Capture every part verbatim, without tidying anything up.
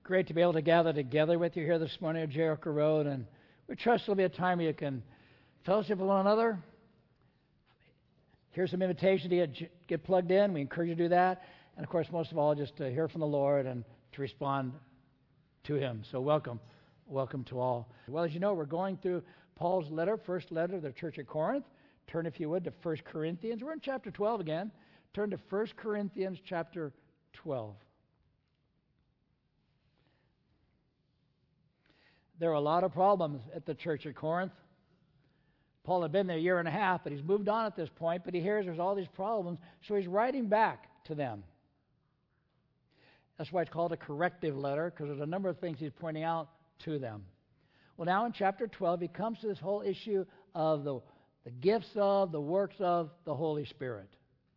Great to be able to gather together with you here this morning at Jericho Road, and we trust there'll be a time where you can fellowship with one another. Here's some invitation to get, get plugged in. We encourage you to do that. And, of course, most of all, just to hear from the Lord and to respond to Him. So welcome. Welcome to all. Well, as you know, we're going through Paul's letter, first letter to the church at Corinth. Turn, if you would, to First Corinthians. We're in chapter twelve again. Turn to First Corinthians chapter twelve. There are a lot of problems at the church at Corinth. Paul had been there a year and a half, but he's moved on at this point, but he hears there's all these problems, so he's writing back to them. That's why it's called a corrective letter, because there's a number of things he's pointing out to them. Well, now in chapter twelve, he comes to this whole issue of the, the gifts of, the works of the Holy Spirit.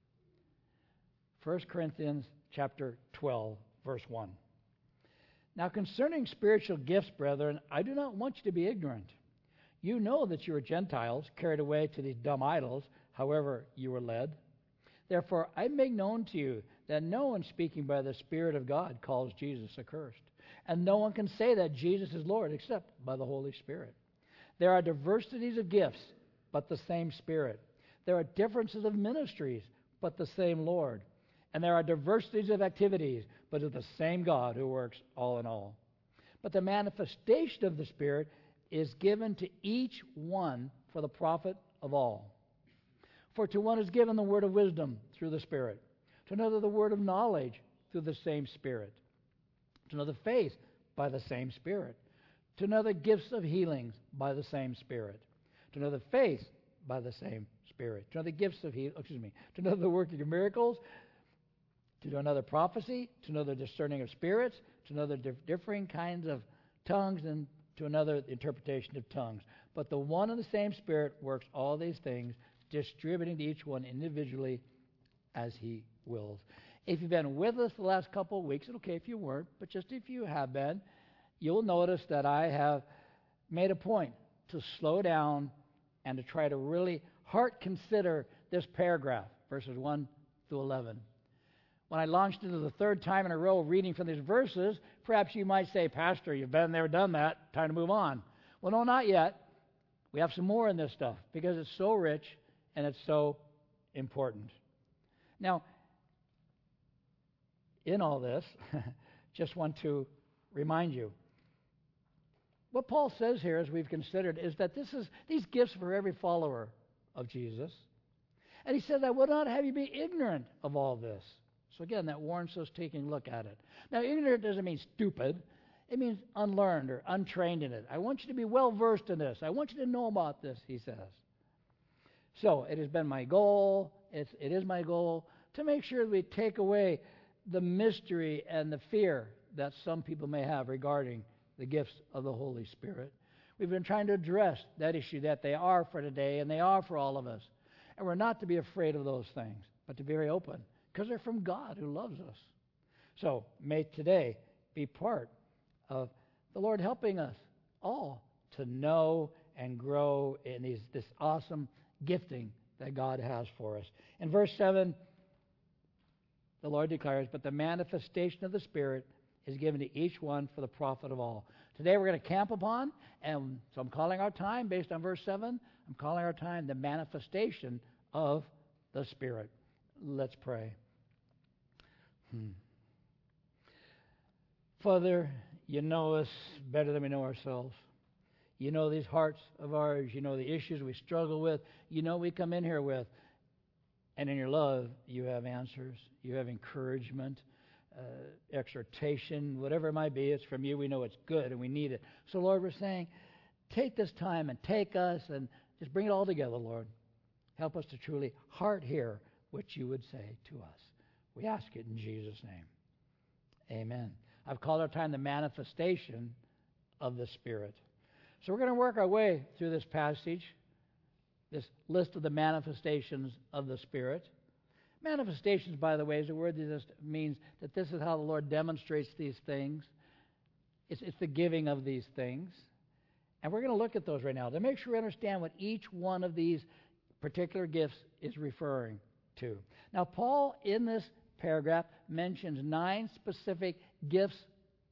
First Corinthians chapter twelve, verse one. Now concerning spiritual gifts, brethren, I do not want you to be ignorant. You know that you are Gentiles, carried away to these dumb idols, however you were led. Therefore I make known to you that no one speaking by the Spirit of God calls Jesus accursed. And no one can say that Jesus is Lord except by the Holy Spirit. There are diversities of gifts, but the same Spirit. There are differences of ministries, but the same Lord. And there are diversities of activities, but it's the same God who works all in all. But the manifestation of the Spirit is given to each one for the profit of all. For to one is given the word of wisdom through the Spirit, to another the word of knowledge through the same Spirit, to another faith by the same Spirit, to another gifts of healings by the same Spirit, to another faith by the same Spirit, to another gifts of healing, excuse me, to another the working of miracles, to another prophecy, to another discerning of spirits, to another dif- differing kinds of tongues, and to another interpretation of tongues. But the one and the same Spirit works all these things, distributing to each one individually as He wills. If you've been with us the last couple of weeks, it's okay if you weren't, but just if you have been, you'll notice that I have made a point to slow down and to try to really heart consider this paragraph, verses one through eleven. When I launched into the third time in a row reading from these verses, perhaps you might say, Pastor, you've been there, done that, time to move on. Well, no, not yet. We have some more in this stuff because it's so rich and it's so important. Now, in all this, just want to remind you, what Paul says here, as we've considered, is that this is these gifts for every follower of Jesus. And he says, I would not have you be ignorant of all this. So again, that warrants us taking a look at it. Now, ignorant doesn't mean stupid. It means unlearned or untrained in it. I want you to be well versed in this. I want you to know about this, he says. So it has been my goal, it's, it is my goal, to make sure that we take away the mystery and the fear that some people may have regarding the gifts of the Holy Spirit. We've been trying to address that issue that they are for today and they are for all of us. And we're not to be afraid of those things, but to be very open, because they're from God who loves us. So may today be part of the Lord helping us all to know and grow in these, this awesome gifting that God has for us. In verse seven, the Lord declares, but the manifestation of the Spirit is given to each one for the profit of all. Today we're going to camp upon, and so I'm calling our time, based on verse seven, I'm calling our time the manifestation of the Spirit. Let's pray. Hmm. Father, you know us better than we know ourselves. You know these hearts of ours. You know the issues we struggle with. You know we come in here with. And in your love, you have answers. You have encouragement, uh, exhortation, whatever it might be. It's from you. We know it's good and we need it. So, Lord, we're saying, take this time and take us and just bring it all together, Lord. Help us to truly heart hear what you would say to us. We ask it in Jesus' name. Amen. I've called our time the manifestation of the Spirit. So we're going to work our way through this passage, this list of the manifestations of the Spirit. Manifestations, by the way, is a word that just means that this is how the Lord demonstrates these things. It's, it's the giving of these things. And we're going to look at those right now to make sure we understand what each one of these particular gifts is referring to. Now, Paul, in this paragraph, mentions nine specific gifts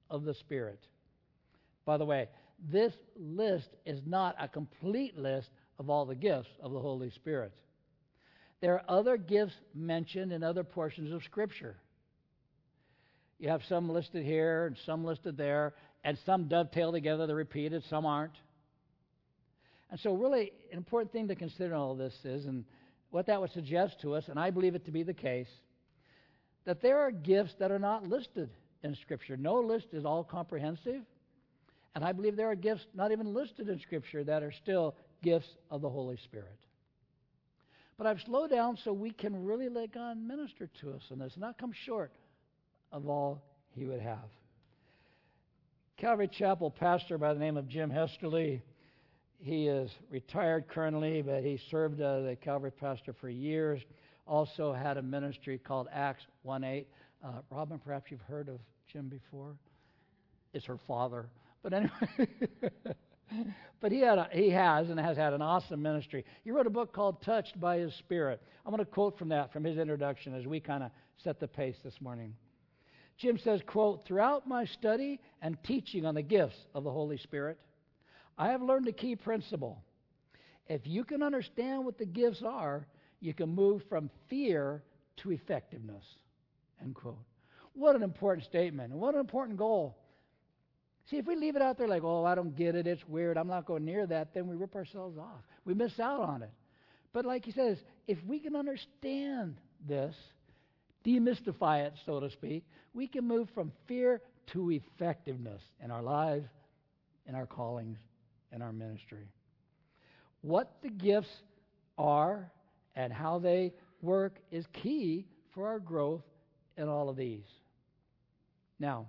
of the Spirit. By the way, this list is not a complete list of all the gifts of the Holy Spirit. There are other gifts mentioned in other portions of Scripture. You have some listed here and some listed there, and some dovetail together, they're repeated, some aren't. And so really an important thing to consider in all of this is, and what that would suggest to us, and I believe it to be the case, that there are gifts that are not listed in Scripture. No list is all comprehensive, and I believe there are gifts not even listed in Scripture that are still gifts of the Holy Spirit. But I've slowed down so we can really let God minister to us in this, and not come short of all He would have. Calvary Chapel pastor by the name of Jim Hesterly, he is retired currently, but he served as a Calvary pastor for years. Also had a ministry called Acts one eight. Uh, Robin, perhaps you've heard of Jim before. It's her father. But anyway, but he had a, he has and has had an awesome ministry. He wrote a book called Touched by His Spirit. I'm going to quote from that, from his introduction, as we kind of set the pace this morning. Jim says, quote, "Throughout my study and teaching on the gifts of the Holy Spirit, I have learned a key principle. If you can understand what the gifts are, you can move from fear to effectiveness." End quote. What an important statement, and what an important goal. See, if we leave it out there like, oh, I don't get it, it's weird, I'm not going near that, then we rip ourselves off. We miss out on it. But like he says, if we can understand this, demystify it, so to speak, we can move from fear to effectiveness in our lives, in our callings, in our ministry. What the gifts are and how they work is key for our growth in all of these. Now,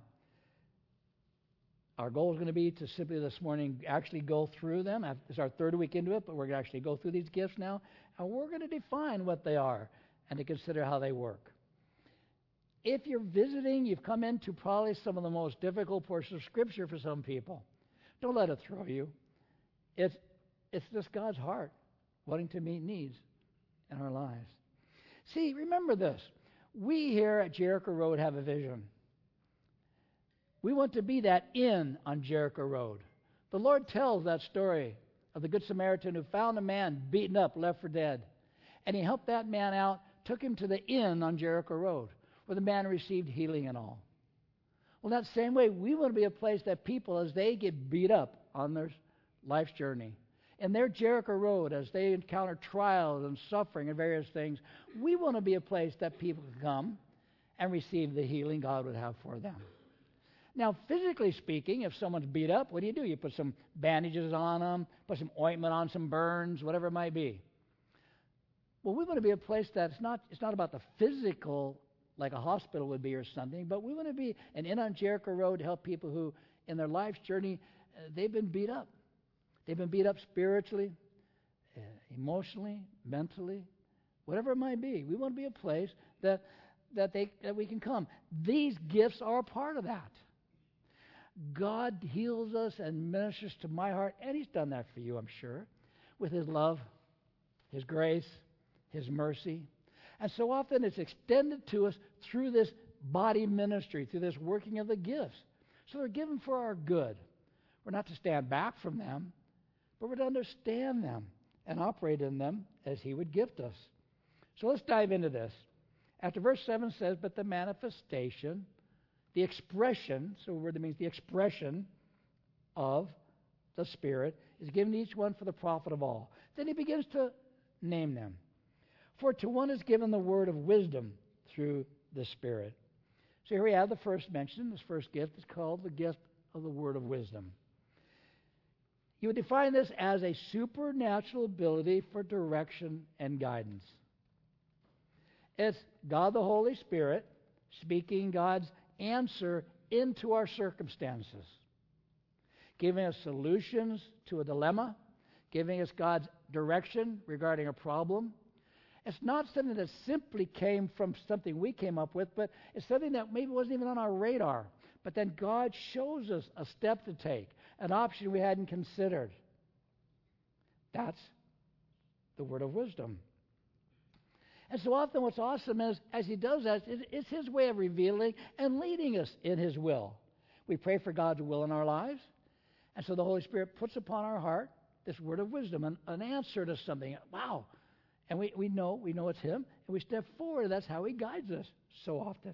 our goal is going to be to simply this morning actually go through them. It's our third week into it, but we're going to actually go through these gifts now, and we're going to define what they are and to consider how they work. If you're visiting, you've come into probably some of the most difficult portions of Scripture for some people. Don't let it throw you. It's, it's just God's heart wanting to meet needs in our lives. See, remember this. We here at Jericho Road have a vision. We want to be that inn on Jericho Road. The Lord tells that story of the Good Samaritan who found a man beaten up, left for dead. And He helped that man out, took him to the inn on Jericho Road, where the man received healing and all. Well, that same way, we want to be a place that people, as they get beat up on their life's journey, and their Jericho Road, as they encounter trials and suffering and various things, we want to be a place that people can come and receive the healing God would have for them. Now, physically speaking, if someone's beat up, what do you do? You put some bandages on them, put some ointment on some burns, whatever it might be. Well, we want to be a place that's not, it's not about the physical, like a hospital would be or something, but we want to be an inn on Jericho Road to help people who, in their life's journey, uh, they've been beat up. They've been beat up spiritually, uh, emotionally, mentally, whatever it might be. We want to be a place that that they that we can come. These gifts are a part of that. God heals us and ministers to my heart, and He's done that for you, I'm sure, with His love, His grace, His mercy. And so often it's extended to us through this body ministry, through this working of the gifts. So they're given for our good. We're not to stand back from them, but we're to understand them and operate in them as He would gift us. So let's dive into this. After verse seven says, but the manifestation, the expression, so a word that means the expression of the Spirit is given to each one for the profit of all. Then he begins to name them. For to one is given the word of wisdom through the Spirit. So here we have the first mention. This first gift is called the gift of the word of wisdom. You would define this as a supernatural ability for direction and guidance. It's God the Holy Spirit speaking God's answer into our circumstances, giving us solutions to a dilemma, giving us God's direction regarding a problem. It's not something that simply came from something we came up with, but it's something that maybe wasn't even on our radar. But then God shows us a step to take, an option we hadn't considered. That's the word of wisdom. And so often what's awesome is, as He does that, it's His way of revealing and leading us in His will. We pray for God's will in our lives. And so the Holy Spirit puts upon our heart this word of wisdom, an, an answer to something. Wow. And we, we know, we know it's Him, and we step forward. That's how He guides us so often.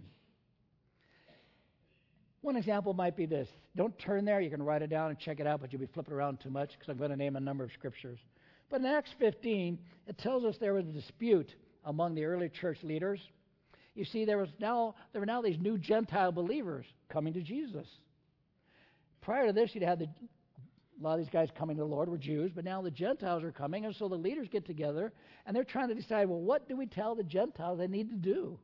One example might be this. Don't turn there. You can write it down and check it out, but you'll be flipping around too much because I'm going to name a number of scriptures. But in Acts fifteen, it tells us there was a dispute among the early church leaders. You see, there was now there were now these new Gentile believers coming to Jesus. Prior to this, you'd had the, a lot of these guys coming to the Lord were Jews, but now the Gentiles are coming, and so the leaders get together, and they're trying to decide, well, what do we tell the Gentiles they need to do?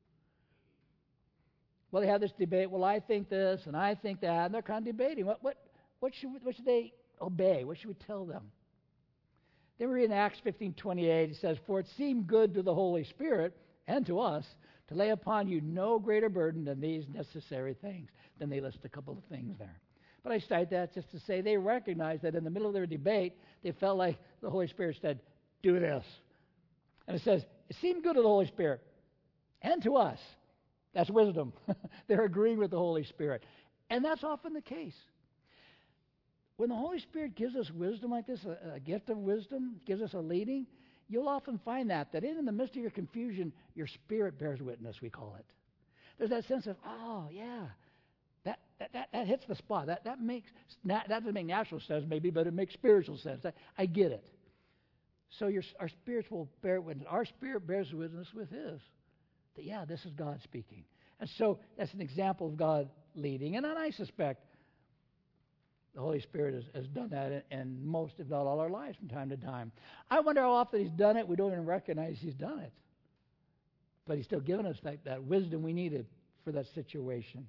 Well, they have this debate, well, I think this, and I think that, and they're kind of debating. What, what, what, should, what should they obey? What should we tell them? Then we read in Acts fifteen twenty-eight, it says, for it seemed good to the Holy Spirit and to us to lay upon you no greater burden than these necessary things. Then they list a couple of things there. But I cite that just to say they recognized that in the middle of their debate, they felt like the Holy Spirit said, do this. And it says, it seemed good to the Holy Spirit and to us. That's wisdom. They're agreeing with the Holy Spirit. And that's often the case. When the Holy Spirit gives us wisdom like this, a, a gift of wisdom, gives us a leading, you'll often find that, that in the midst of your confusion, your spirit bears witness, we call it. There's that sense of, oh, yeah, that that, that, that hits the spot. That that makes that doesn't make natural sense, maybe, but it makes spiritual sense. I, I get it. So your, our spirits will bear witness. Our spirit bears witness with His. That, yeah, this is God speaking. And so that's an example of God leading. And I suspect the Holy Spirit has, has done that in, in most, if not all, our lives from time to time. I wonder how often He's done it. We don't even recognize He's done it. But He's still given us that, that wisdom we needed for that situation.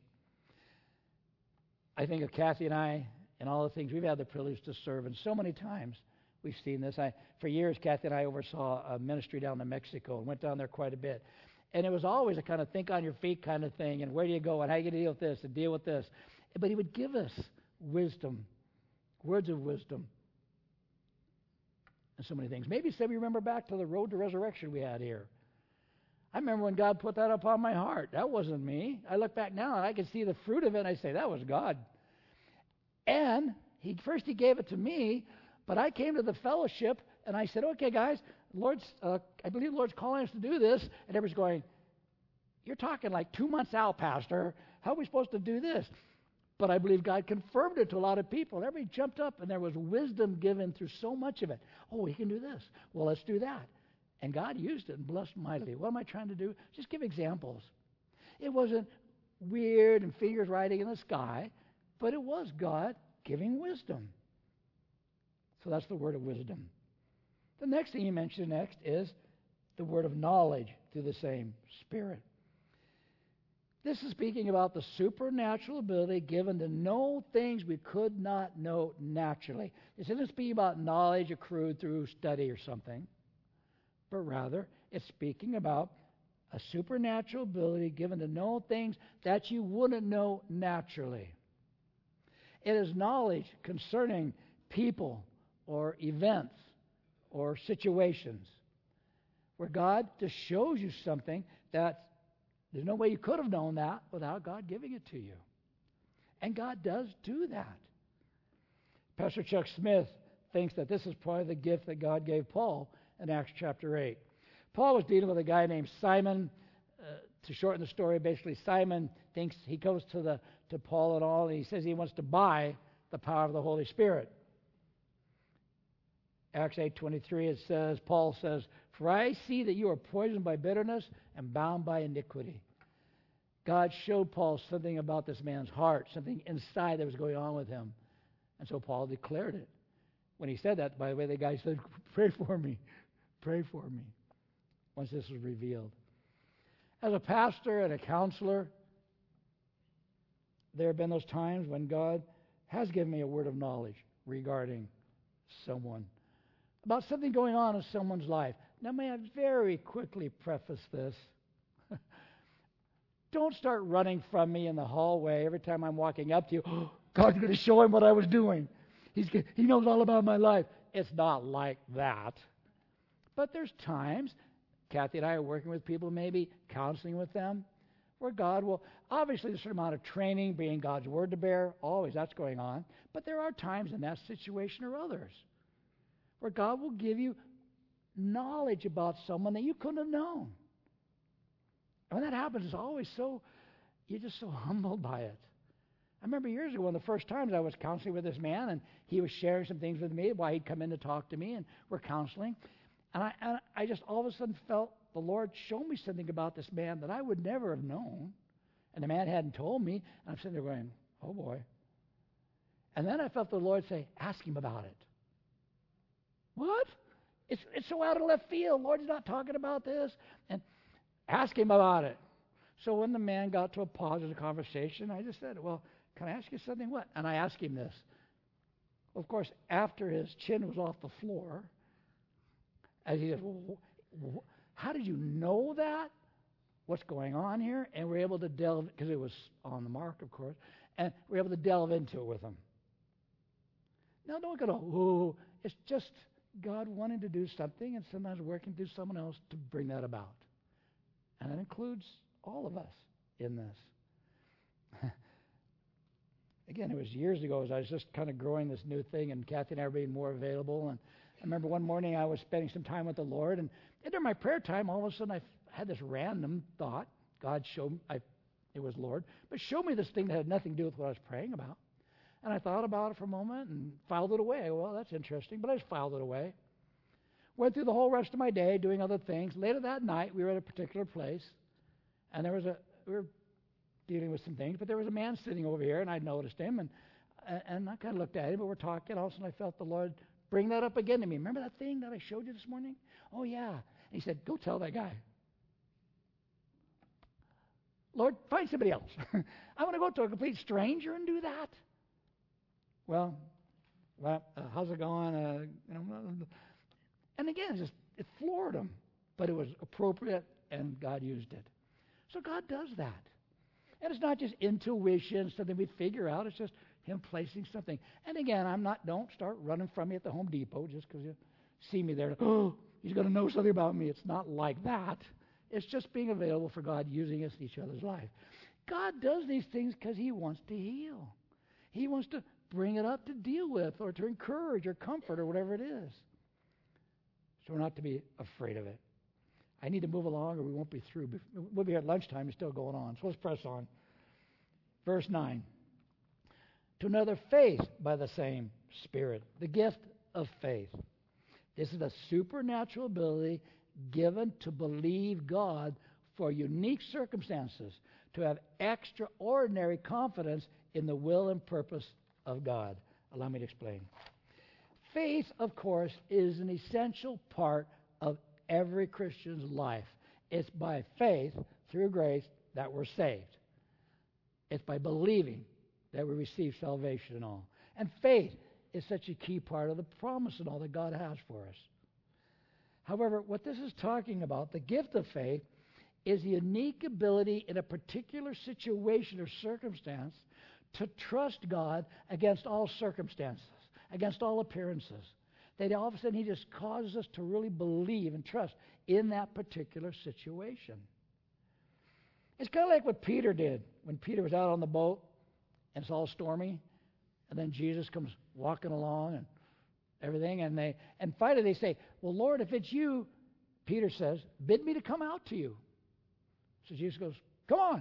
I think of Kathy and I and all the things we've had the privilege to serve, and so many times we've seen this. I, for years, Kathy and I oversaw a ministry down in Mexico and went down there quite a bit. And it was always a kind of think on your feet kind of thing, and where do you go, and how are you going to deal with this, and deal with this. But He would give us wisdom, words of wisdom, and so many things. Maybe some of you remember back to the road to resurrection we had here. I remember when God put that upon my heart. That wasn't me. I look back now, and I can see the fruit of it, and I say, that was God. And he first He gave it to me, but I came to the fellowship, and I said, okay, guys, Lord's, uh, I believe the Lord's calling us to do this. And everybody's going, you're talking like two months out, Pastor. How are we supposed to do this? But I believe God confirmed it to a lot of people. And everybody jumped up, and there was wisdom given through so much of it. Oh, we can do this. Well, let's do that. And God used it and blessed mightily. What am I trying to do? Just give examples. It wasn't weird and fingers writing in the sky, but it was God giving wisdom. So that's the word of wisdom. The next thing He mentioned next is the word of knowledge through the same Spirit. This is speaking about the supernatural ability given to know things we could not know naturally. This isn't speaking about knowledge accrued through study or something, but rather it's speaking about a supernatural ability given to know things that you wouldn't know naturally. It is knowledge concerning people or events or situations where God just shows you something that there's no way you could have known that without God giving it to you. And God does do that. Pastor Chuck Smith thinks that this is probably the gift that God gave Paul in Acts chapter eight. Paul was dealing with a guy named Simon. Uh, to shorten the story, basically Simon thinks he goes to the to Paul and all, and he says he wants to buy the power of the Holy Spirit. Acts eight twenty-three, it says, Paul says, for I see that you are poisoned by bitterness and bound by iniquity. God showed Paul something about this man's heart, something inside that was going on with him. And so Paul declared it. When he said that, by the way, the guy said, pray for me, pray for me, once this was revealed. As a pastor and a counselor, there have been those times when God has given me a word of knowledge regarding someone, about something going on in someone's life. Now, may I very quickly preface this? Don't start running from me in the hallway every time I'm walking up to you. Oh, God's going to show him what I was doing. He's, he knows all about my life. It's not like that. But there's times, Kathy and I are working with people, maybe counseling with them, where God will, obviously there's a certain amount of training, bringing God's word to bear, always that's going on, but there are times in that situation or others where God will give you knowledge about someone that you couldn't have known. And when that happens, it's always so, you're just so humbled by it. I remember years ago, one of the first times I was counseling with this man, and he was sharing some things with me, why he'd come in to talk to me, and we're counseling. And I, and I just all of a sudden felt the Lord show me something about this man that I would never have known. And the man hadn't told me, and I'm sitting there going, oh boy. And then I felt the Lord say, ask him about it. What? It's, it's so out of left field. Lord's not talking about this. And ask him about it. So when the man got to a pause in the conversation, I just said, well, can I ask you something? What? And I asked him this. Well, of course, after his chin was off the floor, as he said, well, how did you know that? What's going on here? And we're able to delve, because it was on the mark, of course, and we're able to delve into it with him. Now, don't go, oh, it's just God wanting to do something and sometimes working through someone else to bring that about. And that includes all of us in this. Again, it was years ago as I was just kind of growing this new thing, and Kathy and I were being more available. And I remember one morning I was spending some time with the Lord, and during my prayer time, all of a sudden I had this random thought. God showed me, I, it was Lord, but showed me this thing that had nothing to do with what I was praying about. And I thought about it for a moment and filed it away. Well, that's interesting, but I just filed it away. Went through the whole rest of my day doing other things. Later that night, we were at a particular place, and there was a, we were dealing with some things, but there was a man sitting over here, and I noticed him, and and I kind of looked at him, but we're talking. All of a sudden, I felt the Lord bring that up again to me. Remember that thing that I showed you this morning? Oh, yeah. And he said, go tell that guy. Lord, find somebody else. I want to go to a complete stranger and do that. Well, well uh, how's it going? Uh, you know, and again, it just it floored him, but it was appropriate, and God used it. So God does that. And it's not just intuition, something we figure out. It's just Him placing something. And again, I'm not, don't start running from me at the Home Depot just because you see me there. Oh, he's going to know something about me. It's not like that. It's just being available for God, using us in each other's life. God does these things because He wants to heal. He wants to bring it up to deal with or to encourage or comfort or whatever it is. So we're not to be afraid of it. I need to move along or we won't be through. We'll be here at lunchtime. It's still going on. So let's press on. Verse nine. To another, faith by the same Spirit. The gift of faith. This is a supernatural ability given to believe God for unique circumstances, to have extraordinary confidence in the will and purpose of God. Allow me to explain. Faith, of course, is an essential part of every Christian's life. It's by faith, through grace, that we're saved. It's by believing that we receive salvation and all. And faith is such a key part of the promise and all that God has for us. However, what this is talking about, the gift of faith, is the unique ability in a particular situation or circumstance to trust God against all circumstances, against all appearances. That all of a sudden He just causes us to really believe and trust in that particular situation. It's kind of like what Peter did when Peter was out on the boat and it's all stormy, and then Jesus comes walking along and everything, and they and finally they say, well, Lord, if it's you, Peter says, bid me to come out to you. So Jesus goes, come on.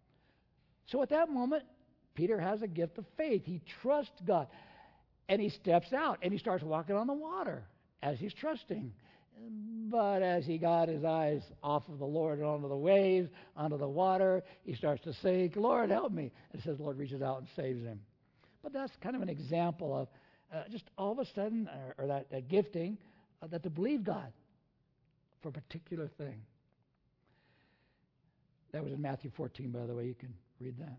So at that moment, Peter has a gift of faith. He trusts God. And he steps out and he starts walking on the water as he's trusting. But as he got his eyes off of the Lord and onto the waves, onto the water, he starts to sink. Lord, help me. And it says the Lord reaches out and saves him. But that's kind of an example of uh, just all of a sudden, or, or that, that gifting, uh, that to believe God for a particular thing. That was in Matthew fourteen, by the way. You can read that.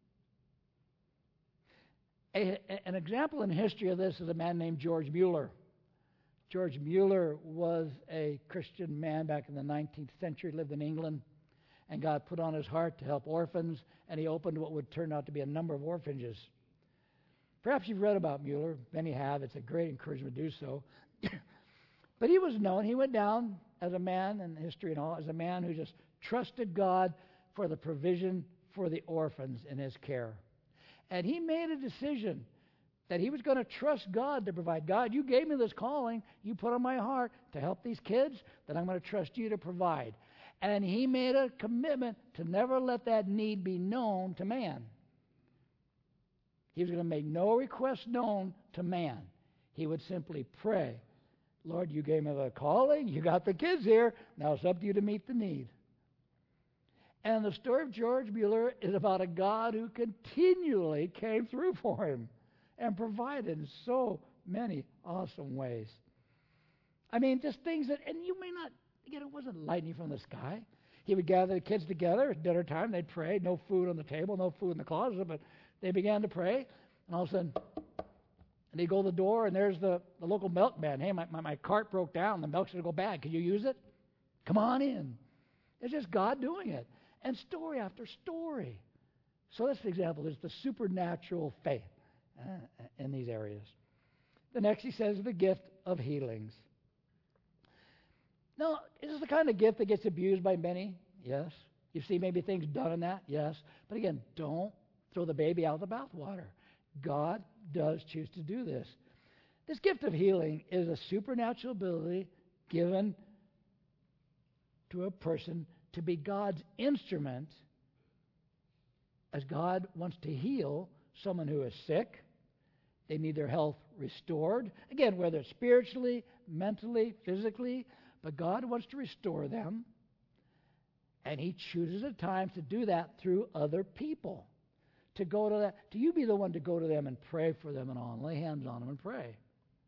A, a, an example in history of this is a man named George Mueller. George Mueller was a Christian man back in the nineteenth century, lived in England, and God put on his heart to help orphans, and he opened what would turn out to be a number of orphanages. Perhaps you've read about Mueller. Many have. It's a great encouragement to do so. But he was known. He went down as a man in history and all, as a man who just trusted God for the provision for the orphans in his care. And he made a decision that he was going to trust God to provide. God, you gave me this calling. You put on my heart to help these kids, then I'm going to trust you to provide. And he made a commitment to never let that need be known to man. He was going to make no request known to man. He would simply pray, Lord, you gave me the calling. You got the kids here. Now it's up to you to meet the need. And the story of George Mueller is about a God who continually came through for him and provided in so many awesome ways. I mean, just things that, and you may not, again, it wasn't lightning from the sky. He would gather the kids together at dinner time. They'd pray. No food on the table, no food in the closet, but they began to pray. And all of a sudden, and they go to the door, and there's the, the local milkman. Hey, my, my, my cart broke down. The milk's going to go bad. Can you use it? Come on in. It's just God doing it. And story after story. So that's the example. There's the supernatural faith uh, in these areas. The next, he says, the gift of healings. Now, is this the kind of gift that gets abused by many? Yes. You see maybe things done in that? Yes. But again, don't throw the baby out of the bathwater. God does choose to do this. This gift of healing is a supernatural ability given to a person to be God's instrument as God wants to heal someone who is sick. They need their health restored. Again, whether it's spiritually, mentally, physically, but God wants to restore them. And he chooses at times to do that through other people. To go to that, to you be the one to go to them and pray for them and all, and lay hands on them and pray.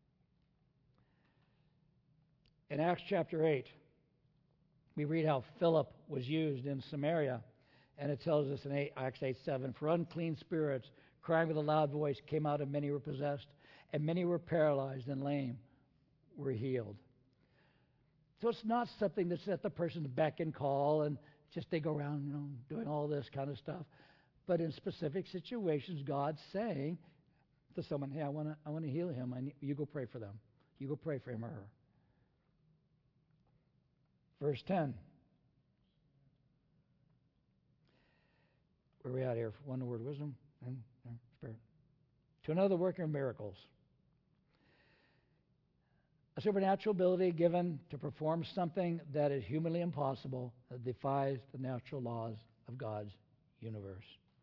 In Acts chapter eight, we read how Philip was used in Samaria, and it tells us in eight, Acts eight seven, for unclean spirits, crying with a loud voice, came out, and many were possessed, and many were paralyzed and lame were healed. So it's not something that's at the person's beck and call, and just they go around, you know, doing all this kind of stuff. But in specific situations, God's saying to someone, hey, I want to I want to heal him. I need, you go pray for them. You go pray for him or her. Verse ten. Where are we at here? One word, wisdom and, and spirit. To another worker of miracles. A supernatural ability given to perform something that is humanly impossible, that defies the natural laws of God's universe.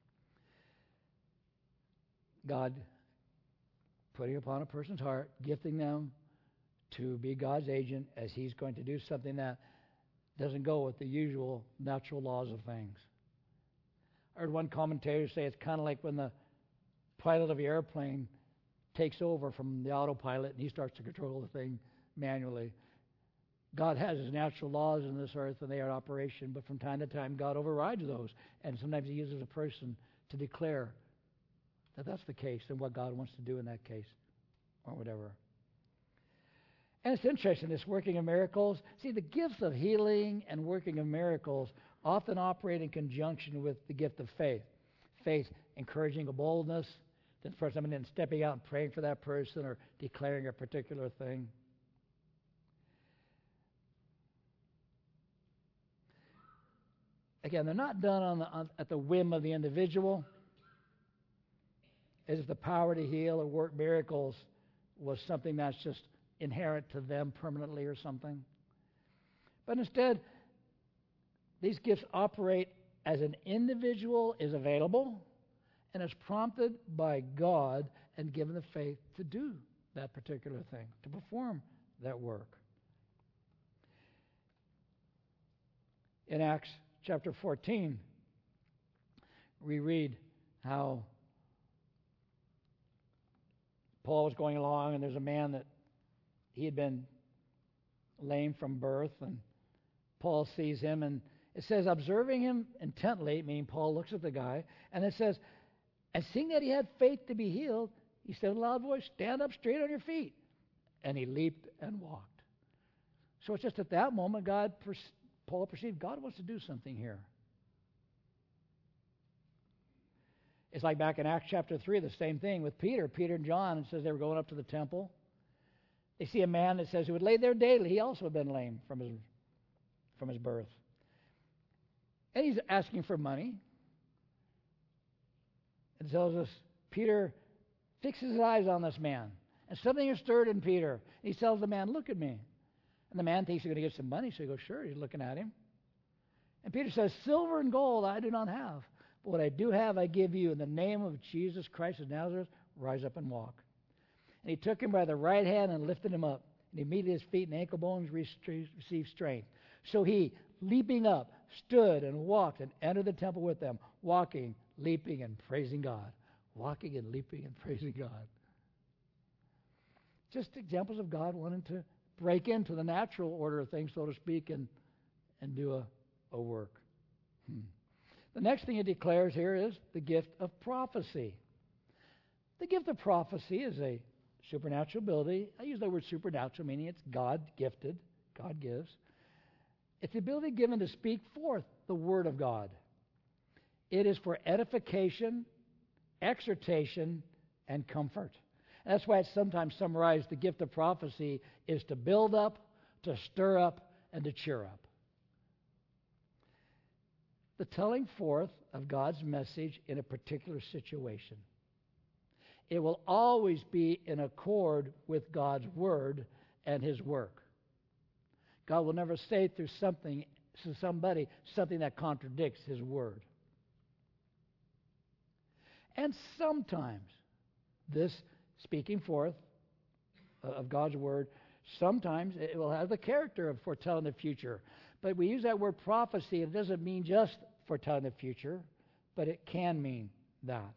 God putting upon a person's heart, gifting them to be God's agent as he's going to do something that doesn't go with the usual natural laws of things. I heard one commentator say it's kind of like when the pilot of the airplane takes over from the autopilot and he starts to control the thing manually. God has his natural laws in this earth and they are in operation, but from time to time God overrides those, and sometimes he uses a person to declare that that's the case and what God wants to do in that case or whatever. And it's interesting, this working of miracles. See, the gifts of healing and working of miracles often operate in conjunction with the gift of faith. Faith encouraging a boldness, then for someone then stepping out and praying for that person or declaring a particular thing. Again, they're not done on the, on, at the whim of the individual. As if the power to heal or work miracles was something that's just inherent to them permanently or something. But instead, these gifts operate as an individual is available and is prompted by God and given the faith to do that particular thing, to perform that work. In Acts chapter fourteen, we read how Paul was going along, and there's a man that he had been lame from birth, and Paul sees him, and it says, observing him intently, meaning Paul looks at the guy, and it says, and seeing that he had faith to be healed, he said in a loud voice, stand up straight on your feet. And he leaped and walked. So it's just at that moment, God, Paul perceived God wants to do something here. It's like back in Acts chapter three, the same thing with Peter. Peter and John, it says they were going up to the temple. They see a man that says who would lay there daily. He also had been lame from his from his birth. And he's asking for money. It tells us Peter fixes his eyes on this man. And something is stirred in Peter. He tells the man, look at me. And the man thinks he's going to get some money, so he goes, sure, he's looking at him. And Peter says, silver and gold I do not have, but what I do have I give you. In the name of Jesus Christ of Nazareth, rise up and walk. And he took him by the right hand and lifted him up. And immediately his feet and ankle bones received strength. So he, leaping up, stood and walked and entered the temple with them, walking, leaping, and praising God. Walking and leaping and praising God. Just examples of God wanting to break into the natural order of things, so to speak, and, and do a, a work. Hmm. The next thing he declares here is the gift of prophecy. The gift of prophecy is a supernatural ability. I use the word supernatural, meaning it's God-gifted. God gives. It's the ability given to speak forth the Word of God. It is for edification, exhortation, and comfort. And that's why it's sometimes summarized, the gift of prophecy is to build up, to stir up, and to cheer up. The telling forth of God's message in a particular situation. It will always be in accord with God's Word and His work. God will never say through something to somebody something that contradicts His Word. And sometimes this speaking forth of God's Word, sometimes it will have the character of foretelling the future. But we use that word prophecy, it doesn't mean just foretelling the future, but it can mean that.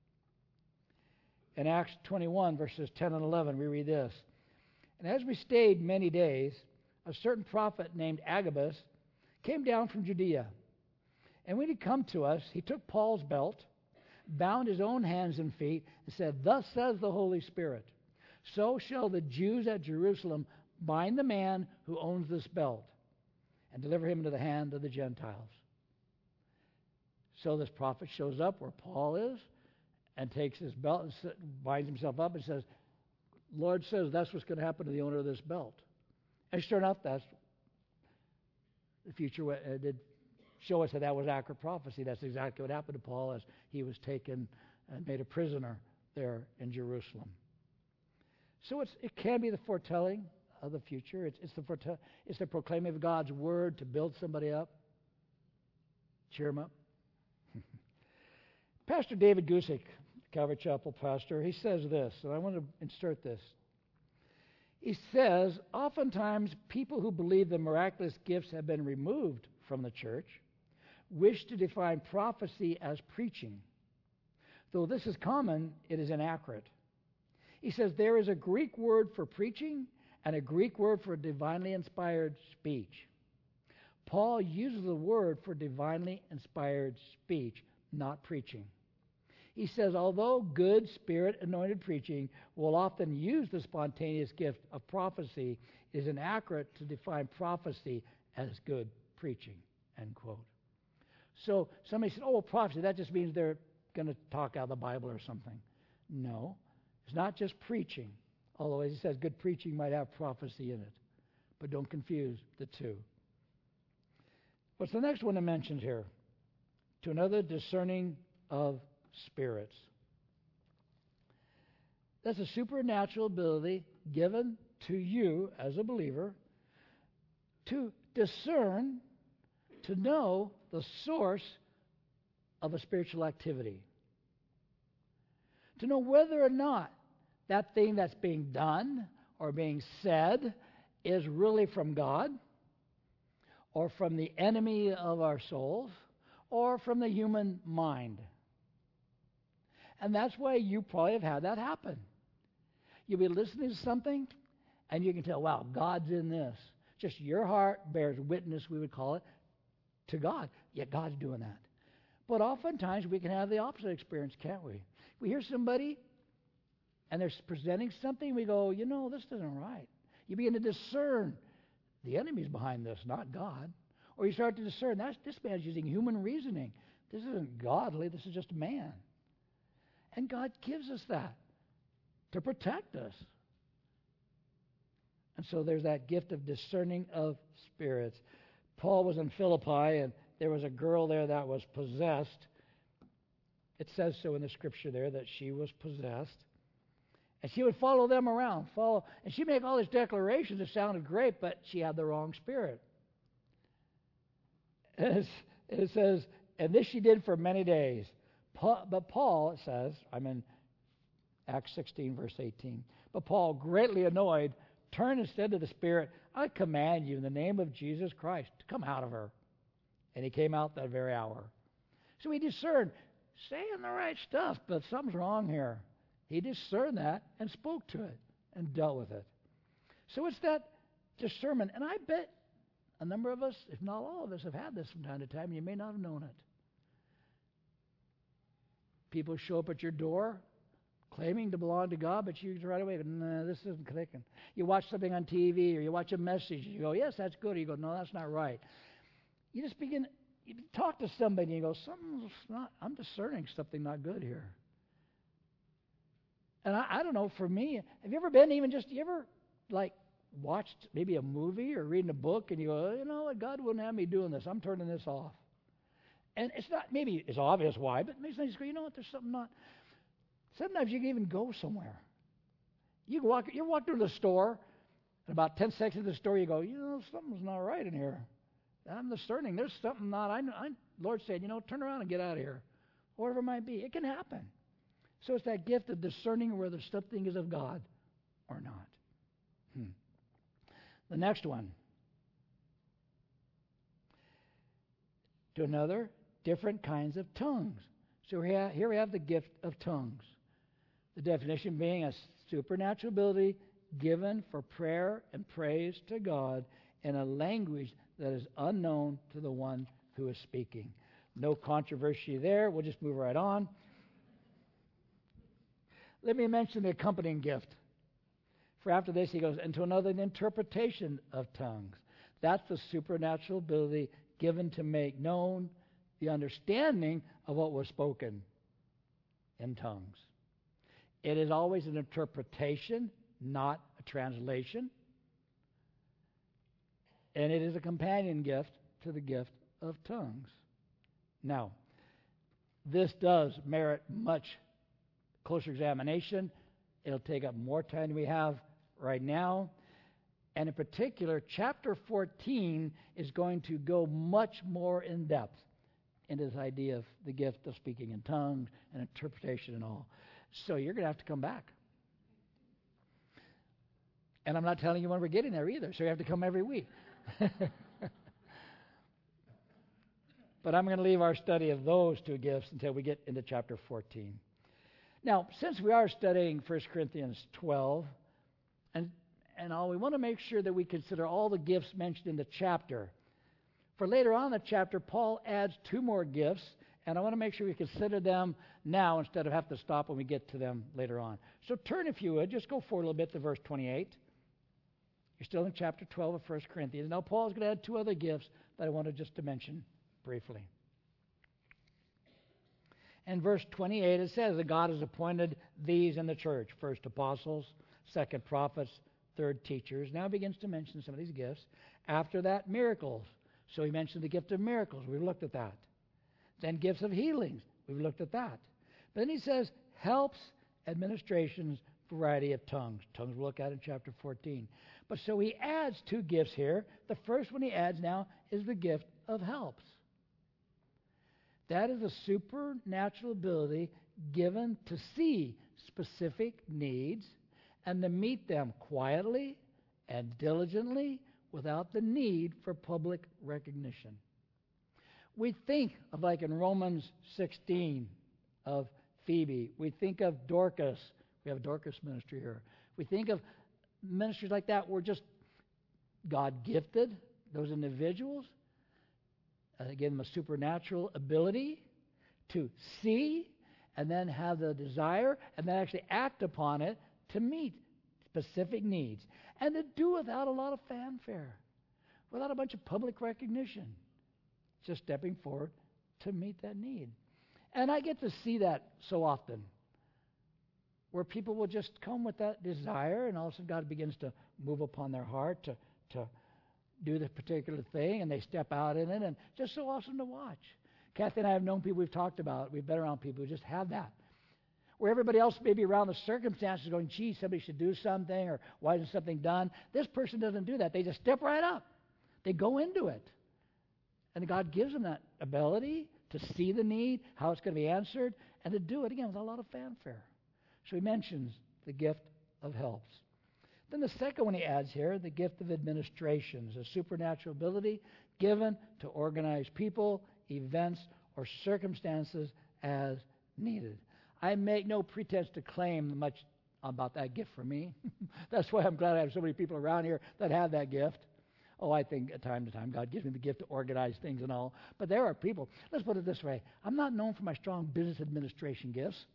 In Acts twenty-one, verses ten and eleven, we read this. And as we stayed many days, a certain prophet named Agabus came down from Judea. And when he come to us, he took Paul's belt, bound his own hands and feet, and said, thus says the Holy Spirit, so shall the Jews at Jerusalem bind the man who owns this belt and deliver him into the hand of the Gentiles. So this prophet shows up where Paul is and takes his belt and binds himself up and says, Lord says that's what's going to happen to the owner of this belt. And sure enough, that's the future uh, did show us that that was accurate prophecy. That's exactly what happened to Paul as he was taken and made a prisoner there in Jerusalem. So it's, it can be the foretelling of the future. It's, it's, the forete- it's the proclaiming of God's Word to build somebody up, cheer them up. Pastor David Gusick, Calvary Chapel pastor, he says this, and I want to insert this. He says, oftentimes people who believe the miraculous gifts have been removed from the church wish to define prophecy as preaching. Though this is common, it is inaccurate. He says there is a Greek word for preaching and a Greek word for divinely inspired speech. Paul uses the word for divinely inspired speech, not preaching. He says, although good Spirit-anointed preaching will often use the spontaneous gift of prophecy, it is inaccurate to define prophecy as good preaching, end quote. So somebody said, oh, well, prophecy, that just means they're going to talk out of the Bible or something. No, it's not just preaching, although, as he says, good preaching might have prophecy in it. But don't confuse the two. What's the next one I mentioned here? To another discerning of spirits. That's a supernatural ability given to you as a believer to discern, to know the source of a spiritual activity. To know whether or not that thing that's being done or being said is really from God, or from the enemy of our souls, or from the human mind. And that's why you probably have had that happen. You'll be listening to something, and you can tell, wow, God's in this. Just your heart bears witness, we would call it, to God. Yet God's doing that. But oftentimes we can have the opposite experience, can't we? We hear somebody, and they're presenting something, we go, you know, this isn't right. You begin to discern the enemy's behind this, not God. Or you start to discern, that's, this man's using human reasoning. This isn't godly, this is just man. And God gives us that to protect us. And so there's that gift of discerning of spirits. Paul was in Philippi, and there was a girl there that was possessed. It says so in the scripture there that she was possessed. And she would follow them around, follow, and she'd make all these declarations that sounded great, but she had the wrong spirit. And it says, and this she did for many days. Paul, but Paul, it says, I'm in Acts sixteen, verse eighteen. But Paul, greatly annoyed, turned and said to the spirit, I command you in the name of Jesus Christ to come out of her. And he came out that very hour. So he discerned, saying the right stuff, but something's wrong here. He discerned that and spoke to it and dealt with it. So it's that discernment. And I bet a number of us, if not all of us, have had this from time to time. You may not have known it. People show up at your door claiming to belong to God, but you right away go, nah, this isn't clicking. You watch something on T V or you watch a message, you go, yes, that's good. Or you go, no, that's not right. You just begin, you talk to somebody and you go, something's not, I'm discerning something not good here. And I, I don't know, for me, have you ever been even just, you ever like watched maybe a movie or reading a book and you go, you know what, God wouldn't have me doing this. I'm turning this off. And it's not, maybe it's obvious why, but maybe you just go, you know what, there's something not. Sometimes you can even go somewhere. You can walk, you walk through the store, and about ten seconds in the store, you go, you know, something's not right in here. I'm discerning. There's something not, I, I Lord said, you know, turn around and get out of here. Whatever it might be. It can happen. So it's that gift of discerning whether something is of God or not. Hmm. The next one. To another, different kinds of tongues. So here, here we have the gift of tongues. The definition being a supernatural ability given for prayer and praise to God in a language that is unknown to the one who is speaking. No controversy there. We'll just move right on. Let me mention the accompanying gift. For after this, he goes into another interpretation of tongues. That's the supernatural ability given to make known the understanding of what was spoken in tongues. It is always an interpretation, not a translation. And it is a companion gift to the gift of tongues. Now, this does merit much closer examination. It'll take up more time than we have right now. And in particular, chapter fourteen is going to go much more in depth into this idea of the gift of speaking in tongues and interpretation and all. So you're going to have to come back. And I'm not telling you when we're getting there either, so you have to come every week. But I'm going to leave our study of those two gifts until we get into chapter fourteen. Now, since we are studying First Corinthians twelve, and, and all, we want to make sure that we consider all the gifts mentioned in the chapter. For later on in the chapter, Paul adds two more gifts, and I want to make sure we consider them now instead of have to stop when we get to them later on. So turn, if you would, just go forward a little bit to verse twenty-eight. You're still in chapter twelve of First Corinthians. Now, Paul's going to add two other gifts that I wanted just to mention briefly. In verse twenty-eight, it says that God has appointed these in the church. First, apostles. Second, prophets. Third, teachers. Now he begins to mention some of these gifts. After that, miracles. So he mentioned the gift of miracles. We've looked at that. Then gifts of healings. We've looked at that. But then he says, helps, administrations, variety of tongues. Tongues we'll look at in chapter fourteen. But so he adds two gifts here. The first one he adds now is the gift of helps. That is a supernatural ability given to see specific needs and to meet them quietly and diligently without the need for public recognition. We think of, like in Romans sixteen, of Phoebe. We think of Dorcas. We have a Dorcas ministry here. We think of ministries like that where just God gifted those individuals. Uh, gave them a supernatural ability to see and then have the desire and then actually act upon it to meet specific needs. And to do without a lot of fanfare, without a bunch of public recognition. Just stepping forward to meet that need. And I get to see that so often, where people will just come with that desire, and all of a sudden God begins to move upon their heart to, to do this particular thing, and they step out in it, and just so awesome to watch. Kathy and I have known people we've talked about. We've been around people who just have that. Where everybody else may be around the circumstances going, gee, somebody should do something, or why isn't something done? This person doesn't do that. They just step right up. They go into it. And God gives them that ability to see the need, how it's going to be answered, and to do it, again, with a lot of fanfare. So he mentions the gift of helps. Then the second one he adds here, the gift of administrations, a supernatural ability given to organize people, events, or circumstances as needed. I make no pretense to claim much about that gift for me. That's why I'm glad I have so many people around here that have that gift. Oh, I think at time to time God gives me the gift to organize things and all. But there are people, let's put it this way, I'm not known for my strong business administration gifts.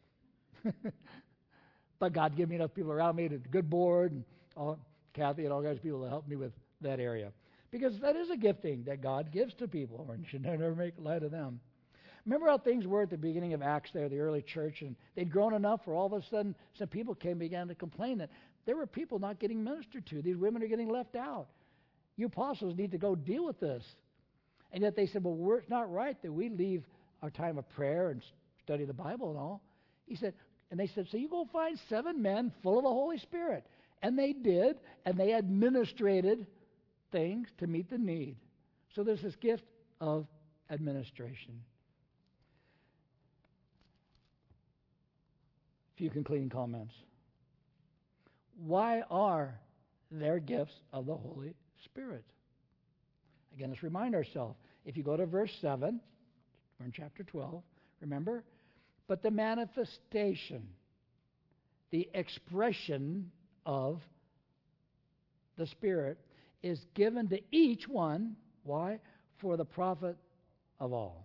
But God gave me enough people around me, a good board, and all, Kathy and all guys people to help me with that area. Because that is a gifting that God gives to people, and you should never make light of them. Remember how things were at the beginning of Acts there, the early church, and they'd grown enough where all of a sudden some people came and began to complain that there were people not getting ministered to. These women are getting left out. You apostles need to go deal with this. And yet they said, well, we're, it's not right that we leave our time of prayer and study the Bible and all. He said, and they said, so you go find seven men full of the Holy Spirit. And they did, and they administrated things to meet the need. So there's this gift of administration. A few concluding comments. Why are there gifts of the Holy Spirit? Again, let's remind ourselves. If you go to verse seven, we're in chapter twelve, remember? But the manifestation, the expression of the Spirit is given to each one. Why? For the profit of all.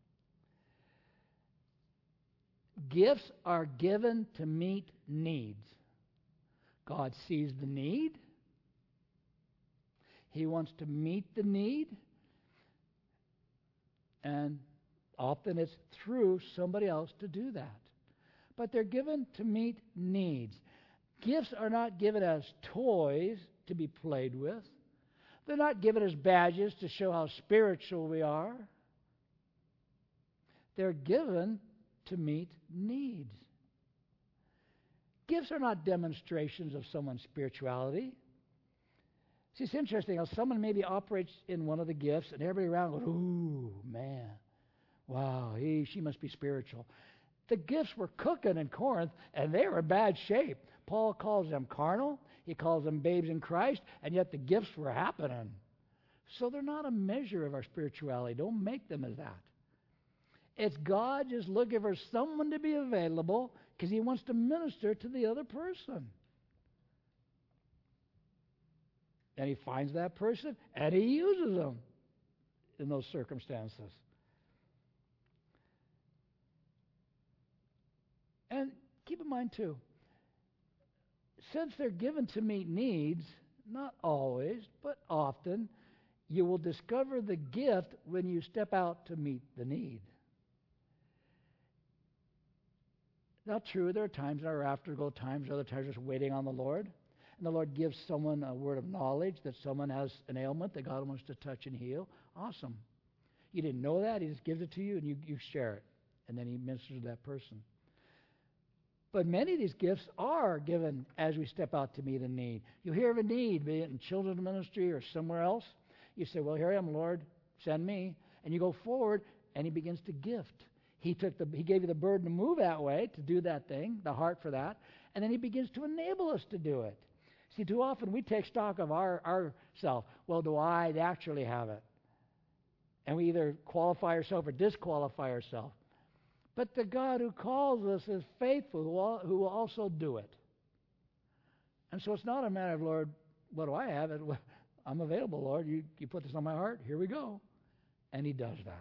Gifts are given to meet needs. God sees the need. He wants to meet the need. And often it's through somebody else to do that. But they're given to meet needs. Gifts are not given as toys to be played with. They're not given as badges to show how spiritual we are. They're given to meet needs. Gifts are not demonstrations of someone's spirituality. See, it's interesting how someone maybe operates in one of the gifts and everybody around goes, ooh, man, wow, he, she must be spiritual. The gifts were cooking in Corinth, and they were in bad shape. Paul calls them carnal. He calls them babes in Christ, and yet the gifts were happening. So they're not a measure of our spirituality. Don't make them as that. It's God just looking for someone to be available because he wants to minister to the other person. And he finds that person, and he uses them in those circumstances. And keep in mind, too, since they're given to meet needs, not always, but often, you will discover the gift when you step out to meet the need. Now, true, there are times that are afterglow times, other times just waiting on the Lord. And the Lord gives someone a word of knowledge that someone has an ailment that God wants to touch and heal. Awesome. You didn't know that. He just gives it to you, and you, you share it. And then he ministers to that person. But many of these gifts are given as we step out to meet a need. You hear of a need, be it in children's ministry or somewhere else. You say, well, here I am, Lord, send me. And you go forward, and he begins to gift. He took the, he gave you the burden to move that way, to do that thing, the heart for that, and then he begins to enable us to do it. See, too often we take stock of our, our self. Well, do I naturally have it? And we either qualify ourselves or disqualify ourselves. But the God who calls us is faithful, who, all, who will also do it. And so it's not a matter of, Lord, what do I have? I'm available, Lord. You, you put this on my heart. Here we go. And he does that.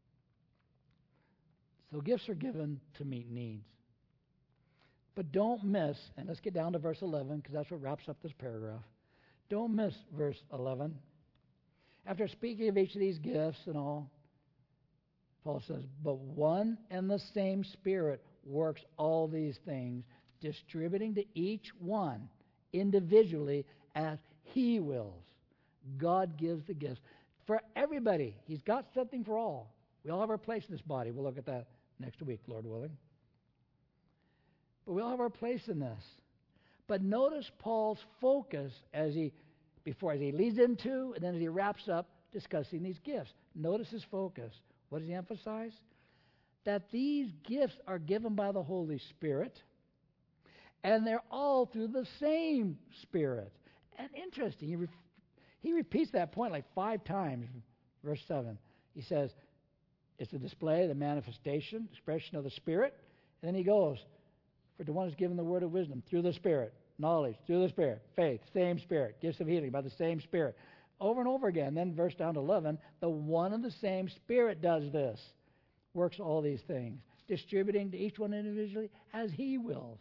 So gifts are given to meet needs. But don't miss, and let's get down to verse eleven, because that's what wraps up this paragraph. Don't miss verse eleven. After speaking of each of these gifts and all, Paul says, but one and the same Spirit works all these things, distributing to each one individually as he wills. God gives the gifts for everybody. He's got something for all. We all have our place in this body. We'll look at that next week, Lord willing. But we all have our place in this. But notice Paul's focus as he, before as he leads into, and then as he wraps up discussing these gifts. Notice his focus. What does he emphasize? That these gifts are given by the Holy Spirit, and they're all through the same Spirit. And interesting, he, re- he repeats that point like five times. Verse seven, he says, it's the display, the manifestation, expression of the Spirit. And then he goes, for to one is given the word of wisdom through the Spirit, knowledge through the Spirit, faith, same Spirit, gifts of healing by the same Spirit. Over and over again. Then verse down to eleven, the one and the same Spirit does this, works all these things, distributing to each one individually as he wills.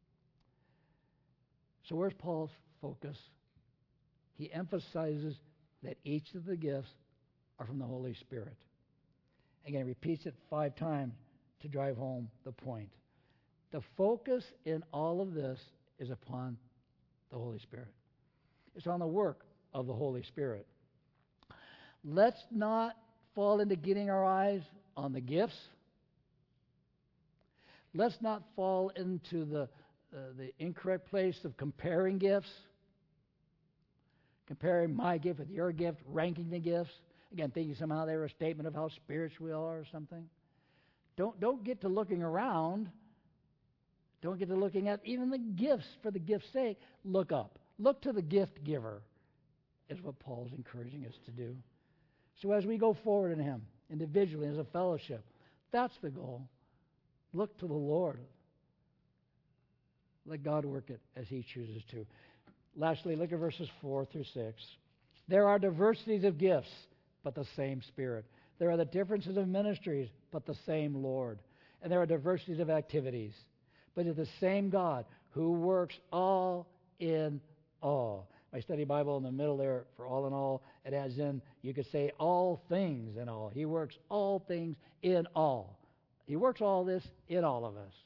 So where's Paul's focus? He emphasizes that each of the gifts are from the Holy Spirit. Again, he repeats it five times to drive home the point. The focus in all of this is upon the Holy Spirit. It's on the work of the Holy Spirit. Let's not fall into getting our eyes on the gifts. Let's not fall into the, uh, the incorrect place of comparing gifts, comparing my gift with your gift, ranking the gifts. Again, thinking somehow they were a statement of how spiritual we are or something. Don't, don't get to looking around. Don't get to looking at even the gifts for the gift's sake. Look up. Look to the gift giver is what Paul's encouraging us to do. So as we go forward in him, individually, as a fellowship, that's the goal. Look to the Lord. Let God work it as he chooses to. Lastly, look at verses four through six. There are diversities of gifts, but the same Spirit. There are the differences of ministries, but the same Lord. And there are diversities of activities, but it's the same God who works all in all. My study Bible in the middle there for all in all, it adds in, you could say all things in all. He works all things in all. He works all this in all of us.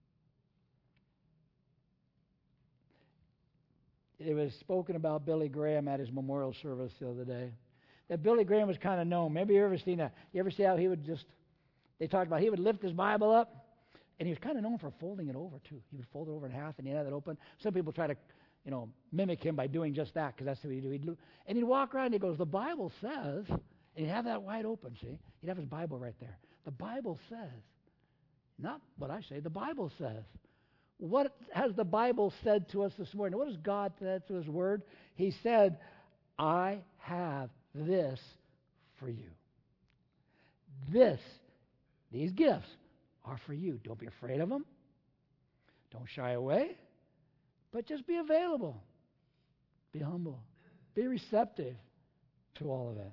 It was spoken about Billy Graham at his memorial service the other day. That Billy Graham was kind of known. Maybe you ever seen that? You ever see how he would just, they talked about he would lift his Bible up, and he was kind of known for folding it over too. He would fold it over in half and he'd have it open. Some people try to, you know, mimic him by doing just that because that's what he'd do. He'd do. And he'd walk around and he goes, the Bible says, and he'd have that wide open, see? He'd have his Bible right there. The Bible says, not what I say, the Bible says. What has the Bible said to us this morning? What has God said to his word? He said, I have this for you. This, these gifts are for you. Don't be afraid of them. Don't shy away. But just be available. Be humble. Be receptive to all of it.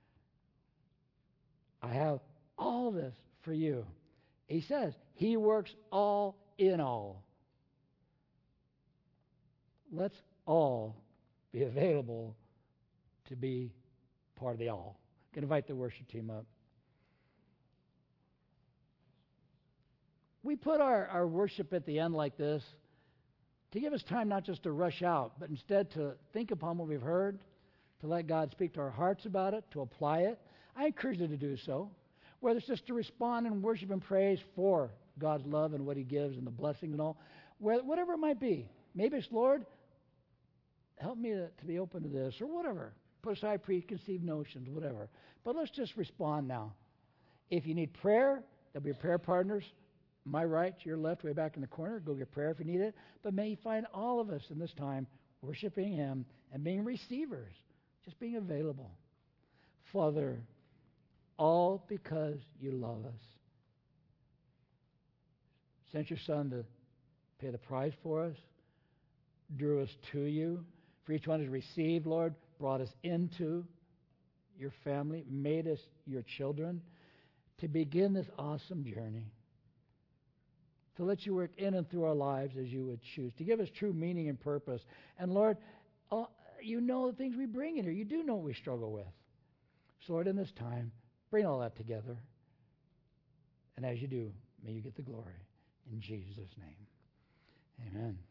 I have all this for you. He says, he works all in all. Let's all be available to be part of the all. I'm going to invite the worship team up. We put our, our worship at the end like this to give us time not just to rush out, but instead to think upon what we've heard, to let God speak to our hearts about it, to apply it. I encourage you to do so, whether it's just to respond in worship and praise for God's love and what he gives and the blessings and all, whatever it might be. Maybe it's, Lord, help me to, to be open to this or whatever. Put aside preconceived notions, whatever. But let's just respond now. If you need prayer, there'll be prayer partners. My right, your left, way back in the corner. Go get prayer if you need it. But may you find all of us in this time worshiping him and being receivers, just being available. Father, all because you love us. Sent your Son to pay the price for us, drew us to you. For each one who's received, Lord, brought us into your family, made us your children to begin this awesome journey. To let you work in and through our lives as you would choose, to give us true meaning and purpose. And Lord, uh, you know the things we bring in here. You do know what we struggle with. So Lord, in this time, bring all that together. And as you do, may you get the glory. In Jesus' name, amen.